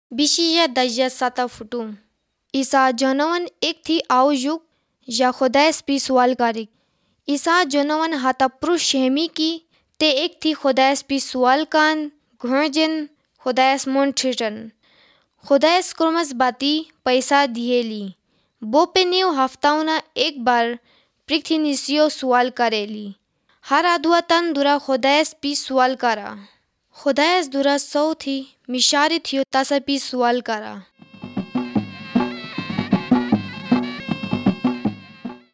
Bishiya dajya sata futu. ईसा जनवन एक थी आओ युग या खुदायस भी सवाल कारिक. ईसा जनवन हाथा पुरुष हेमी की ते एक थी खुदायस भी सवाल कान घुर्जन खुदायस मन ठिरन. खुदायस कुरमस बाती पैसा दिएली. बो पे न्यू हफ्ताउना एक बार पृथ्वी निसियो सवाल करेली. हर आधुआ तन दुरा खुदायस भी सवाल करा. खुदायस दुरा सौ थी मिशारी थियो तसा भी सवाल करा.